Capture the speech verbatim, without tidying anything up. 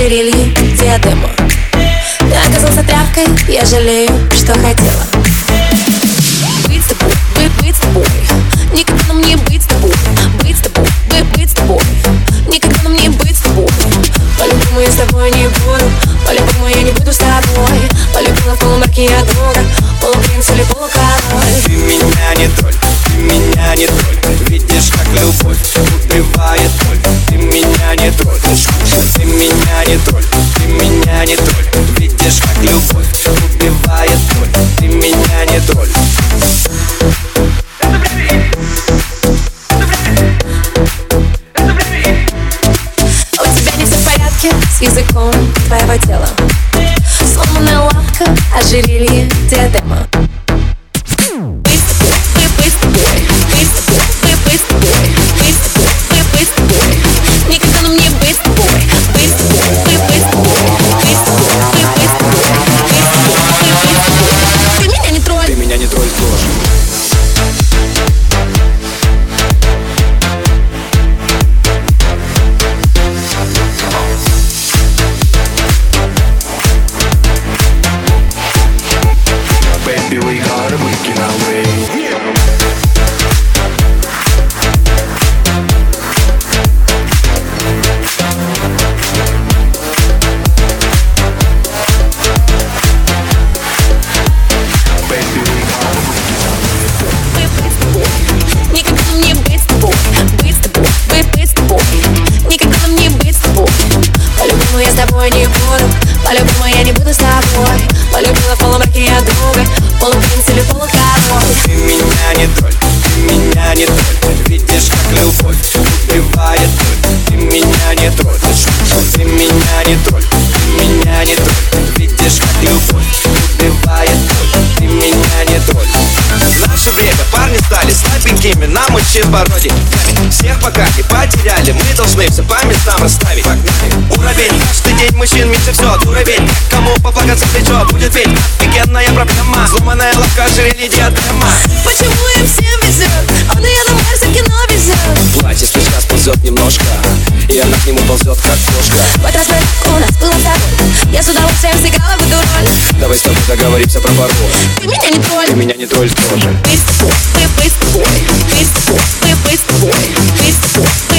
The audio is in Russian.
ожерелье, диадема. Ты оказался тряпкой, я жалею, что хотела быть с тобой, быть, быть с тобой. Никогда нам не быть с тобой. Быть с тобой, быть, быть с тобой. Никогда нам не быть с тобой. По-любому я с тобой не буду. По-любому я не буду с тобой. Полюбила в полумраке я друга. Полупринц или полукороль. Ты меня не тролль, ты меня не тролль. Видишь, как любовь убивает боль. Ты меня не тролль, ты меня не тролль. Ты меня не тролль. Видишь, как любовь убивает боль. Ты меня не тролль. С языком твоего тела. Сломанная лапка, ожерелье, диадема. Быть с тобой, быть с тобой. Быть с тобой, быть с тобой. Быть с тобой, быть с тобой. Никогда нам не быть с тобой. Быть с тобой, быть с тобой. Быть с тобой, быть с тобой. Быть с тобой, быть с тобой. Ты меня не тролль. Ты меня не тролль тоже. We got a weekend away. Я с тобой не буду, по-любому я не буду с тобой. Полюбила в полумраке я друга, полупринц или полукороль. Ты меня не тролль, ты меня не тролль. Видишь, как любовь убивает боль. Ты меня не тролль, ты меня не тролль. Ты меня не тролль. Видишь, как любовь убивает боль. Ты меня не тролль. В наше время парни стали слабенькими, нам мужчин пародий. Всех пока не потеряли, мы должны все по местам расставить. Уровень, каждый день мужчин меньше все, дуровень. Кому поплакаться в плечо будет петь. Офигенная проблема, сломанная лапка, ожерелье, диадема. Почему им всем везет? Он и я на Марсе в кино везет. Платье слегка сползет немножко, и она к нему ползет, как кошка. В этот раз у нас было с тобой. Я с удовольствием сыграла в эту роль. Давай с тобой договоримся про пароль. Ты меня не тролль. Ты меня не тролль тоже. Быть с тобой, быть с тобой. Быть с тобой, быть с тобой. Быть с тобой.